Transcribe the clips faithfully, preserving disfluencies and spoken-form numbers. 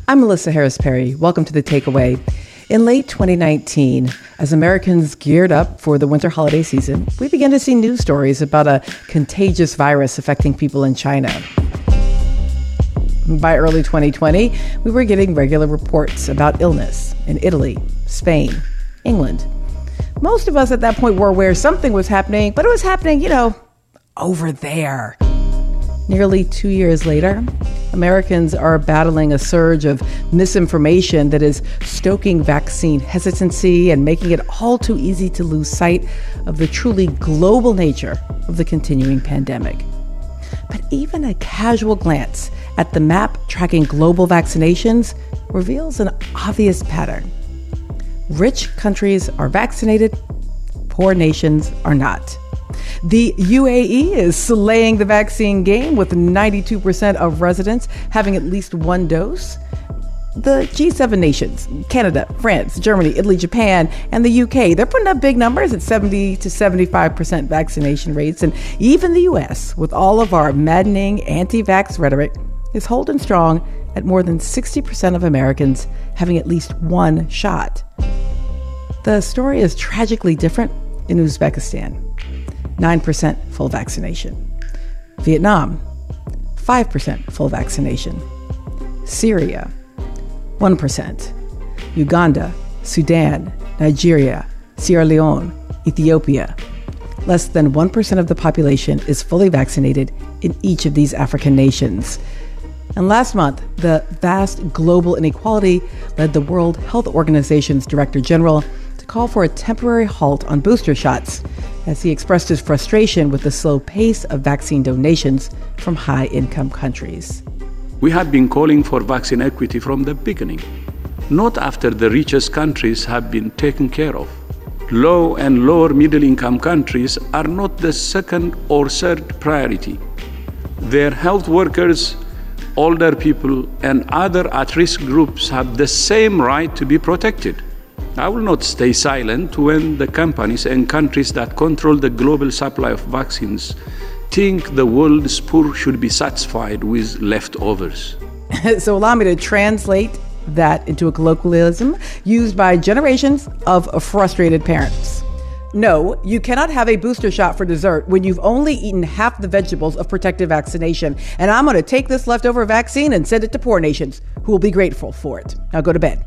I'm Melissa Harris Perry. Welcome to The Takeaway. In late twenty nineteen, as Americans geared up for the winter holiday season, we began to see news stories about a contagious virus affecting people in China. By early twenty twenty, we were getting regular reports about illness in Italy, Spain, England. Most of us at that point were aware something was happening, but it was happening, you know, over there. Nearly two years later, Americans are battling a surge of misinformation that is stoking vaccine hesitancy and making it all too easy to lose sight of the truly global nature of the continuing pandemic. But even a casual glance at the map tracking global vaccinations reveals an obvious pattern. Rich countries are vaccinated, poor nations are not. The U A E is slaying the vaccine game with ninety-two percent of residents having at least one dose. The G seven nations, Canada, France, Germany, Italy, Japan, and the U K, they're putting up big numbers at seventy to seventy-five percent vaccination rates. And even the U S, with all of our maddening anti-vax rhetoric, is holding strong at more than sixty percent of Americans having at least one shot. The story is tragically different in Uzbekistan. nine percent full vaccination. Vietnam, five percent full vaccination. Syria, one percent. Uganda, Sudan, Nigeria, Sierra Leone, Ethiopia. Less than one percent of the population is fully vaccinated in each of these African nations. And last month, the vast global inequality led the World Health Organization's Director General to call for a temporary halt on booster shots, as he expressed his frustration with the slow pace of vaccine donations from high-income countries. We have been calling for vaccine equity from the beginning, not after the richest countries have been taken care of. Low and lower middle-income countries are not the second or third priority. Their health workers, older people, and other at-risk groups have the same right to be protected. I will not stay silent when the companies and countries that control the global supply of vaccines think the world's poor should be satisfied with leftovers. So allow me to translate that into a colloquialism used by generations of frustrated parents. No, you cannot have a booster shot for dessert when you've only eaten half the vegetables of protective vaccination. And I'm going to take this leftover vaccine and send it to poor nations who will be grateful for it. Now go to bed.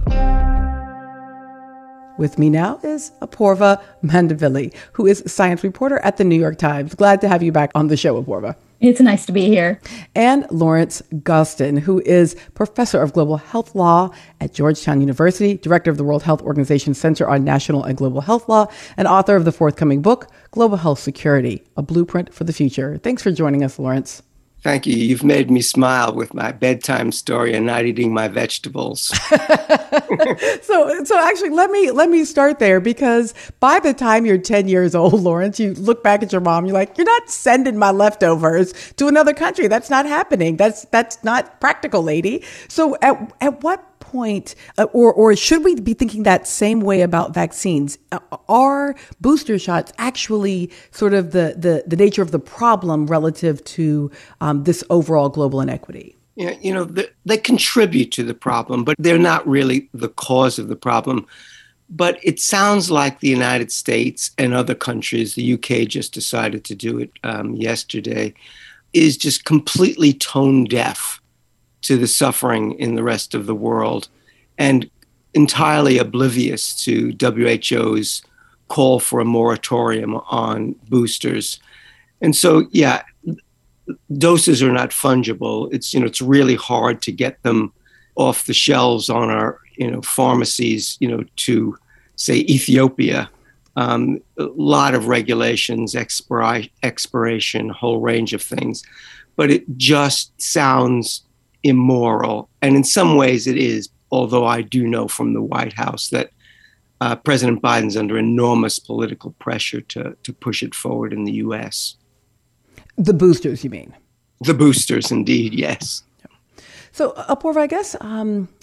With me now is Apoorva Mandavilli, who is a science reporter at the New York Times. Glad to have you back on the show, Apoorva. It's nice to be here. And Lawrence Gustin, who is professor of global health law at Georgetown University, director of the World Health Organization Center on National and Global Health Law, and author of the forthcoming book, Global Health Security, A Blueprint for the Future. Thanks for joining us, Lawrence. Thank you. You've made me smile with my bedtime story and not eating my vegetables. so, so actually, let me let me start there, because by the time you're ten years old, Lawrence, you look back at your mom, you're like, you're not sending my leftovers to another country. That's not happening. That's that's not practical, lady. So, at at what point, uh, or or should we be thinking that same way about vaccines? Uh, are booster shots actually sort of the the, the nature of the problem relative to um, this overall global inequity? Yeah, you know, they, they contribute to the problem, but they're not really the cause of the problem. But it sounds like the United States and other countries, the U K just decided to do it um, yesterday, is just completely tone deaf to the suffering in the rest of the world and entirely oblivious to W H O's call for a moratorium on boosters. And so, yeah, doses are not fungible. It's, you know, it's really hard to get them off the shelves on our, you know, pharmacies, you know, to say Ethiopia. Um, a lot of regulations, expira- expiration, a whole range of things. But it just sounds immoral. And in some ways it is, although I do know from the White House that uh, President Biden's under enormous political pressure to, to push it forward in the U S. The boosters, you mean? The boosters, indeed, yes. So, Apoorva, I guess um,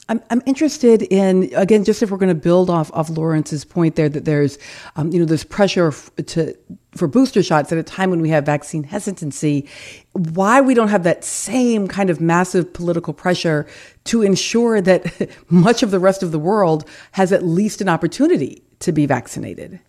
I'm I'm interested in, again, just if we're going to build off of Lawrence's point there, that there's, um, you know, this pressure f- to for booster shots at a time when we have vaccine hesitancy, why we don't have that same kind of massive political pressure to ensure that much of the rest of the world has at least an opportunity to be vaccinated.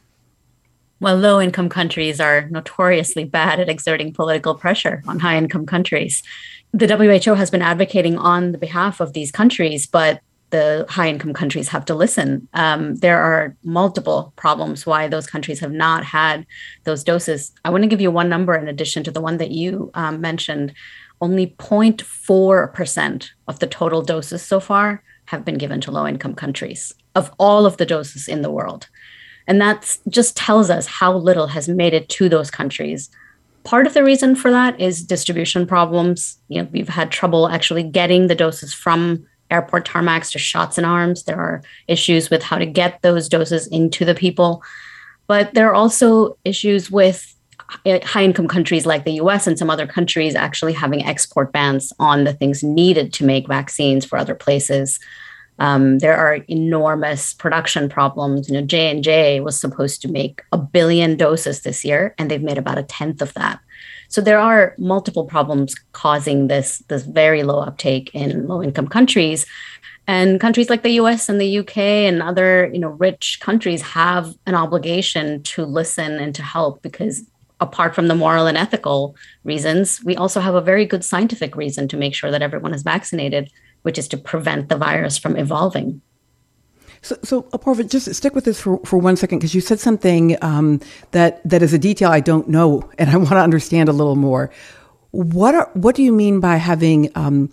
Well, low-income countries are notoriously bad at exerting political pressure on high-income countries. The W H O has been advocating on the behalf of these countries, but the high-income countries have to listen. Um, there are multiple problems why those countries have not had those doses. I want to give you one number in addition to the one that you um, mentioned. Only zero point four percent of the total doses so far have been given to low-income countries of all of the doses in the world. And that just tells us how little has made it to those countries. Part of the reason for that is distribution problems. You know, we've had trouble actually getting the doses from airport tarmacs to shots in arms. There are issues with how to get those doses into the people. But there are also issues with high-income countries like the U S and some other countries actually having export bans on the things needed to make vaccines for other places. Um, there are enormous production problems. You know, J and J was supposed to make a billion doses this year, and they've made about a tenth of that. So there are multiple problems causing this, this very low uptake in low-income countries. And countries like the U S and the U K and other, you know, rich countries have an obligation to listen and to help, because apart from the moral and ethical reasons, we also have a very good scientific reason to make sure that everyone is vaccinated, which is to prevent the virus from evolving. So, so Apoorva, just stick with this for, for one second, because you said something um, that that is a detail I don't know, and I want to understand a little more. What are what do you mean by having um,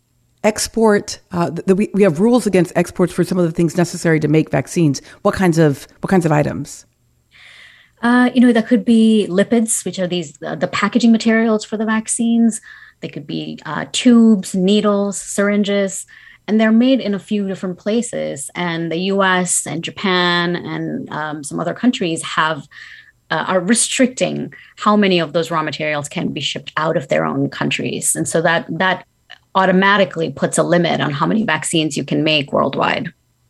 export? Uh, the, we we have rules against exports for some of the things necessary to make vaccines. What kinds of what kinds of items? Uh, you know, that could be lipids, which are these uh, the packaging materials for the vaccines. They could be uh, tubes, needles, syringes, and they're made in a few different places. And the U S and Japan and um, some other countries have uh, are restricting how many of those raw materials can be shipped out of their own countries. And so that that automatically puts a limit on how many vaccines you can make worldwide.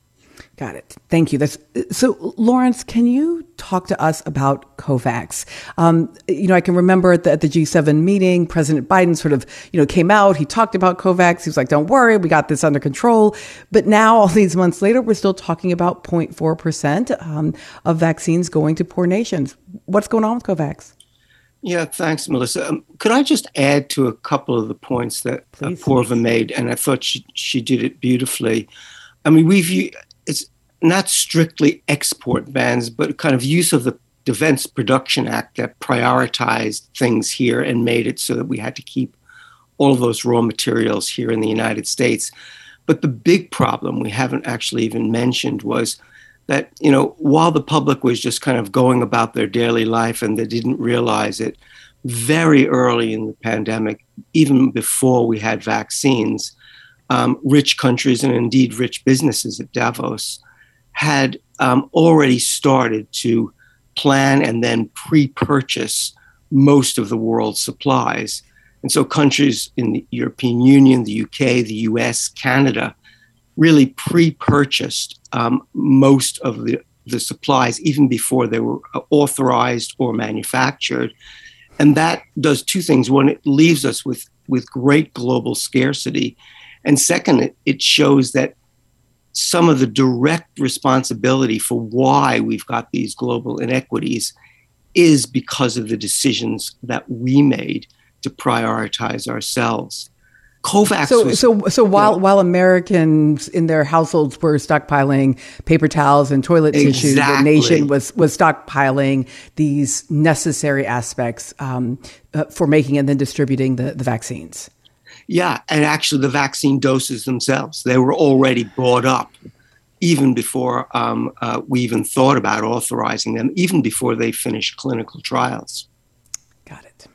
Got it. Thank you. That's, so, Lawrence, can you talk to us about COVAX? Um, you know, I can remember at the, at the G seven meeting, President Biden sort of, you know, came out. He talked about COVAX. He was like, don't worry, we got this under control. But now, all these months later, we're still talking about zero point four percent um, of vaccines going to poor nations. What's going on with COVAX? Yeah, thanks, Melissa. Um, could I just add to a couple of the points that Apoorva made? And I thought she, she did it beautifully. I mean, we've... It's not strictly export bans, but kind of use of the Defense Production Act that prioritized things here and made it so that we had to keep all of those raw materials here in the United States. But the big problem we haven't actually even mentioned was that, you know, while the public was just kind of going about their daily life and they didn't realize it, very early in the pandemic, even before we had vaccines, Um, rich countries and indeed rich businesses at Davos had um, already started to plan and then pre-purchase most of the world's supplies. And so countries in the European Union, the U K, the U S, Canada, really pre-purchased um, most of the, the supplies even before they were authorized or manufactured. And that does two things. One, it leaves us with, with great global scarcity. And second, it, it shows that some of the direct responsibility for why we've got these global inequities is because of the decisions that we made to prioritize ourselves. COVAX so, was, so, so while you know, while Americans in their households were stockpiling paper towels and toilet exactly. tissue, the nation was was stockpiling these necessary aspects um, uh, for making and then distributing the, the vaccines. Yeah, and actually the vaccine doses themselves, they were already bought up even before um, uh, we even thought about authorizing them, even before they finished clinical trials. Got it.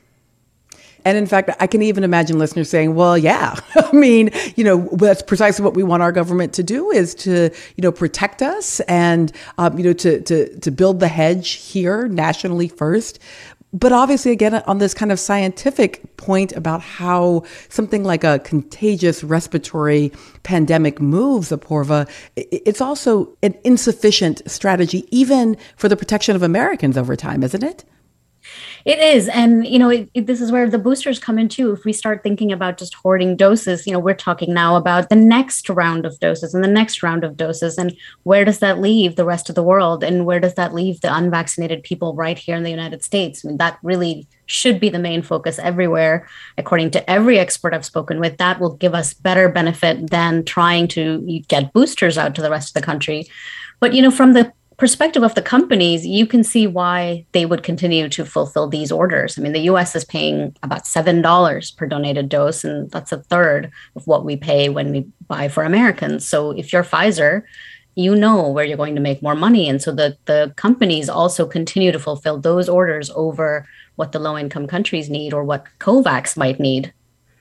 And in fact, I can even imagine listeners saying, well, yeah, I mean, you know, that's precisely what we want our government to do, is to, you know, protect us and, um, you know, to, to, to build the hedge here nationally first. But obviously, again, on this kind of scientific point about how something like a contagious respiratory pandemic moves, Apoorva, it's also an insufficient strategy, even for the protection of Americans over time, isn't it? It is. And, you know, it, it, this is where the boosters come in too. If we start thinking about just hoarding doses, you know, we're talking now about the next round of doses and the next round of doses. And where does that leave the rest of the world? And where does that leave the unvaccinated people right here in the United States? I mean, that really should be the main focus everywhere. According to every expert I've spoken with, that will give us better benefit than trying to get boosters out to the rest of the country. But, you know, from the perspective of the companies, you can see why they would continue to fulfill these orders. I mean, the U S is paying about seven dollars per donated dose, and that's a third of what we pay when we buy for Americans. So if you're Pfizer, you know where you're going to make more money. And so the, the companies also continue to fulfill those orders over what the low-income countries need or what COVAX might need.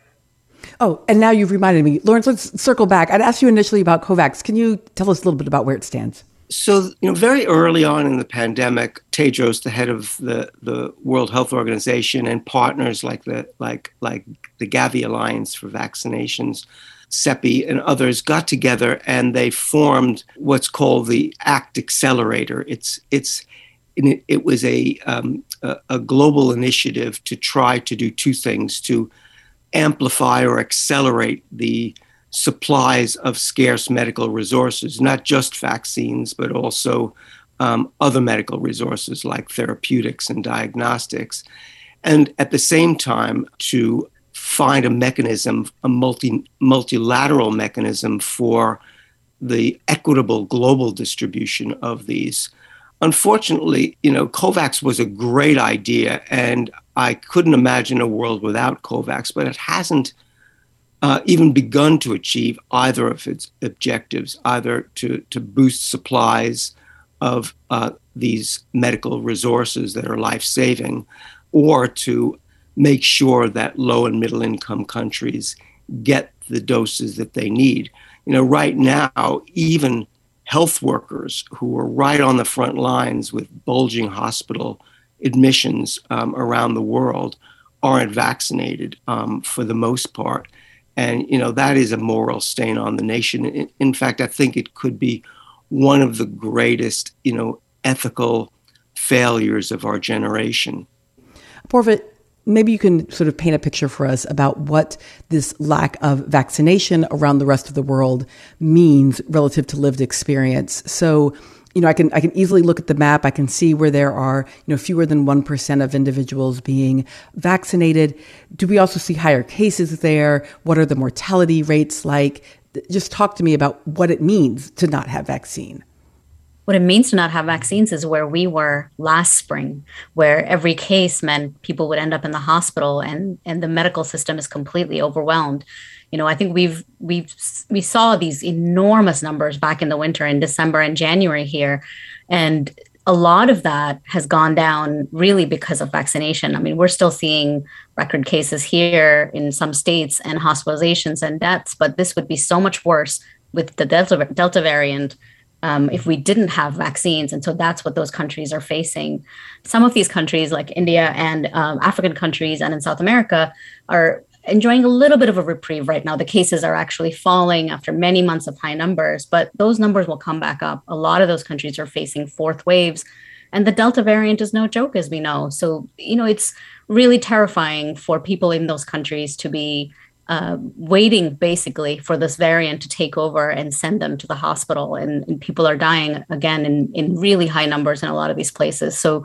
Oh, and now you've reminded me. Lawrence, let's circle back. I'd asked you initially about COVAX. Can you tell us a little bit about where it stands? So, you know, very early on in the pandemic, Tedros, the head of the, the World Health Organization, and partners like the like like the Gavi Alliance for Vaccinations, CEPI, and others got together and they formed what's called the ACT Accelerator. It's it's it, it was a, um, a a global initiative to try to do two things: to amplify or accelerate the supplies of scarce medical resources, not just vaccines, but also um, other medical resources like therapeutics and diagnostics. And at the same time, to find a mechanism, a multi, multilateral mechanism for the equitable global distribution of these. Unfortunately, you know, COVAX was a great idea, and I couldn't imagine a world without COVAX, but it hasn't Uh, even begun to achieve either of its objectives, either to, to boost supplies of uh, these medical resources that are life-saving, or to make sure that low and middle income countries get the doses that they need. You know, right now, even health workers who are right on the front lines with bulging hospital admissions um, around the world aren't vaccinated um, for the most part. And, you know, that is a moral stain on the nation. In, in fact, I think it could be one of the greatest, you know, ethical failures of our generation. Apoorva, maybe you can sort of paint a picture for us about what this lack of vaccination around the rest of the world means relative to lived experience. So, you know, I can I can easily look at the map. I can see where there are, you know, fewer than one percent of individuals being vaccinated. Do we also see higher cases there? What are the mortality rates like? Just talk to me about what it means to not have vaccine. What it means to not have vaccines is where we were last spring, where every case meant people would end up in the hospital and, and the medical system is completely overwhelmed. You know, I think we've we've we saw these enormous numbers back in the winter in December and January here. And a lot of that has gone down really because of vaccination. I mean, we're still seeing record cases here in some states and hospitalizations and deaths, but this would be so much worse with the Delta, Delta variant um, if we didn't have vaccines. And so that's what those countries are facing. Some of these countries like India and um, African countries and in South America are enjoying a little bit of a reprieve right now. The cases are actually falling after many months of high numbers, but those numbers will come back up. A lot of those countries are facing fourth waves, and the Delta variant is no joke, as we know. So, you know, it's really terrifying for people in those countries to be uh, waiting basically for this variant to take over and send them to the hospital. And, and people are dying again in, in really high numbers in a lot of these places. So,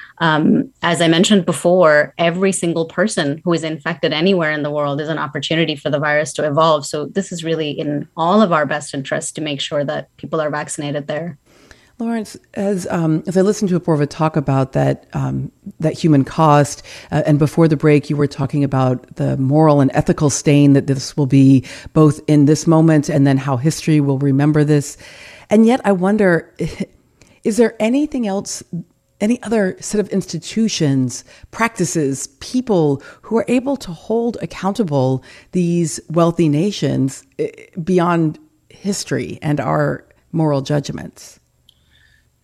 Um, as I mentioned before, every single person who is infected anywhere in the world is an opportunity for the virus to evolve. So this is really in all of our best interests to make sure that people are vaccinated there. Lawrence, as um, as I listened to Apoorva talk about that um, that human cost, uh, and before the break, you were talking about the moral and ethical stain that this will be, both in this moment and then how history will remember this. And yet, I wonder, is there anything else? Any other set of institutions, practices, people who are able to hold accountable these wealthy nations beyond history and our moral judgments?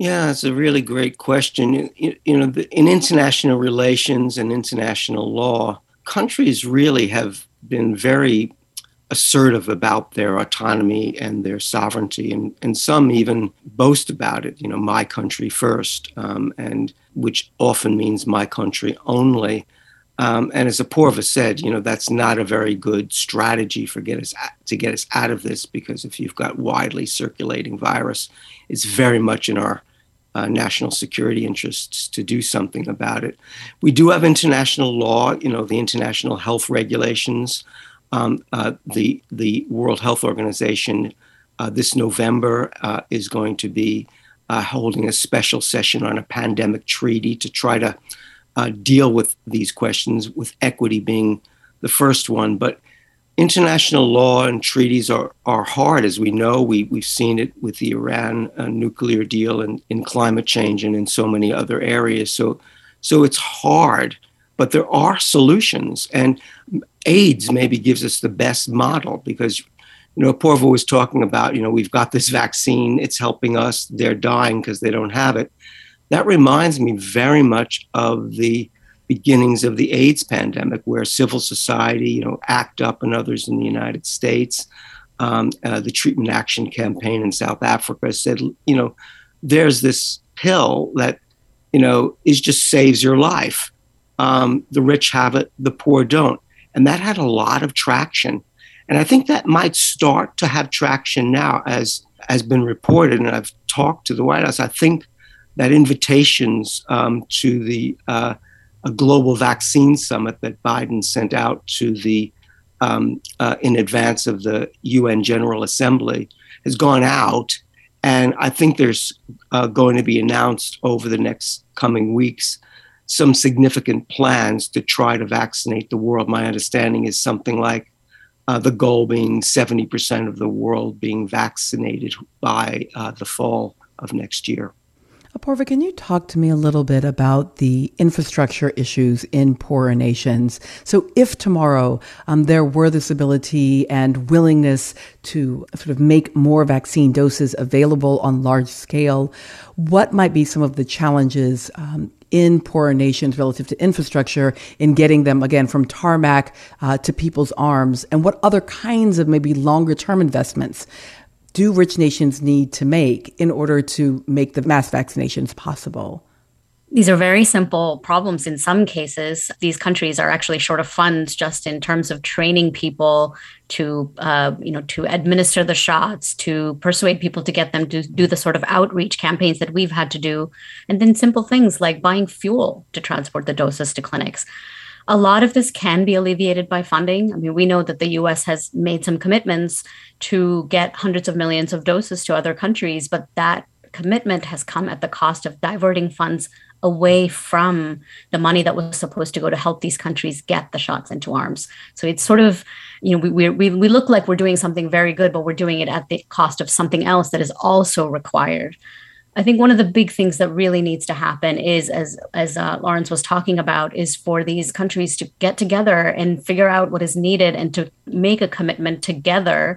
Yeah, it's a really great question. You, you know, the, in international relations and international law, countries really have been very assertive about their autonomy and their sovereignty, and, and some even boast about it, you know, my country first, um, and which often means my country only. Um, and as Apoorva said, you know, that's not a very good strategy for get us to get us out of this, because if you've got widely circulating virus, it's very much in our uh, national security interests to do something about it. We do have international law, you know, the international health regulations. Um, uh, the the World Health Organization uh, this November uh, is going to be uh, holding a special session on a pandemic treaty to try to uh, deal with these questions, with equity being the first one. But international law and treaties are, are hard, as we know. We, we've seen it with the Iran uh, nuclear deal and in climate change and in so many other areas. So, so it's hard, but there are solutions. And AIDS maybe gives us the best model, because, you know, Apoorva was talking about, you know, we've got this vaccine, it's helping us, they're dying because they don't have it. That reminds me very much of the beginnings of the AIDS pandemic, where civil society, you know, ACT UP and others in the United States, um, uh, the Treatment Action Campaign in South Africa said, you know, there's this pill that, you know, is just saves your life. Um, the rich have it, the poor don't. And that had a lot of traction. And I think that might start to have traction now, as has been reported. And I've talked to the White House. I think that invitations um, to the uh, a global vaccine summit that Biden sent out to the um, uh, in advance of the U N General Assembly has gone out. And I think there's uh, going to be announced over the next coming weeks some significant plans to try to vaccinate the world. My understanding is something like uh, the goal being seventy percent of the world being vaccinated by uh, the fall of next year. Apoorva, can you talk to me a little bit about the infrastructure issues in poorer nations? So if tomorrow um, there were this ability and willingness to sort of make more vaccine doses available on large scale, what might be some of the challenges um, in poorer nations relative to infrastructure in getting them, again, from tarmac uh, to people's arms? And what other kinds of maybe longer term investments do rich nations need to make in order to make the mass vaccinations possible? These are very simple problems in some cases. These countries are actually short of funds just in terms of training people to, uh, you know, to administer the shots, to persuade people to get them to do the sort of outreach campaigns that we've had to do. And then simple things like buying fuel to transport the doses to clinics. A lot of this can be alleviated by funding. I mean, we know that the U S has made some commitments to get hundreds of millions of doses to other countries, but that commitment has come at the cost of diverting funds away from the money that was supposed to go to help these countries get the shots into arms. So it's sort of, you know, we we we look like we're doing something very good, but we're doing it at the cost of something else that is also required. I think one of the big things that really needs to happen is, as as uh, Lawrence was talking about, is for these countries to get together and figure out what is needed and to make a commitment together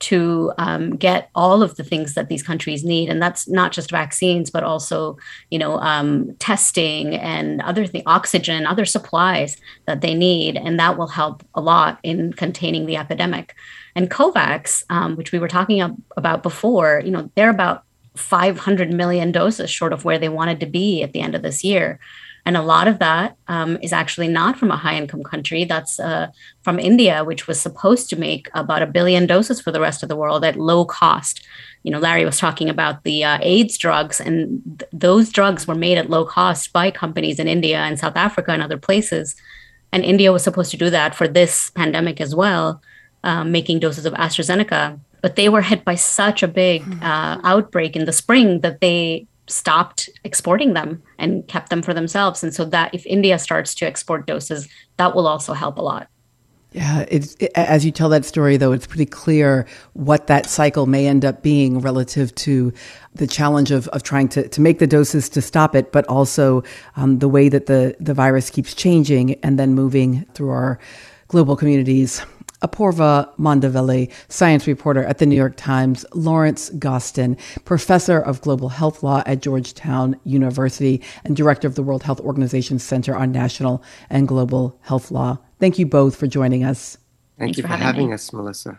to um, get all of the things that these countries need. And that's not just vaccines, but also, you know, um, testing and other things, oxygen, other supplies that they need. And that will help a lot in containing the epidemic. And COVAX, um, which we were talking about before, you know, they're about five hundred million doses short of where they wanted to be at the end of this year. And a lot of that um, is actually not from a high-income country. That's uh, from India, which was supposed to make about a billion doses for the rest of the world at low cost. You know, Larry was talking about the uh, AIDS drugs, and th- those drugs were made at low cost by companies in India and South Africa and other places. And India was supposed to do that for this pandemic as well, um, making doses of AstraZeneca. But they were hit by such a big uh, outbreak in the spring that they stopped exporting them and kept them for themselves. And so that if India starts to export doses, that will also help a lot. Yeah, it's, it, as you tell that story, though, it's pretty clear what that cycle may end up being relative to the challenge of, of trying to, to make the doses to stop it, but also um, the way that the, the virus keeps changing and then moving through our global communities. Apoorva Mandavelli, science reporter at the New York Times, Lawrence Gostin, professor of global health law at Georgetown University and director of the World Health Organization Center on National and Global Health Law. Thank you both for joining us. Thank Thanks you for, for having, having us, Melissa.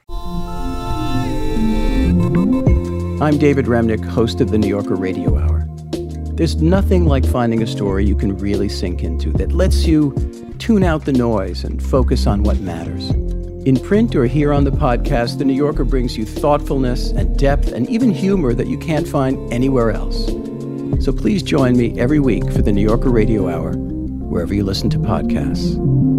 I'm David Remnick, host of the New Yorker Radio Hour. There's nothing like finding a story you can really sink into that lets you tune out the noise and focus on what matters. In print or here on the podcast, The New Yorker brings you thoughtfulness and depth and even humor that you can't find anywhere else. So please join me every week for the New Yorker Radio Hour, wherever you listen to podcasts.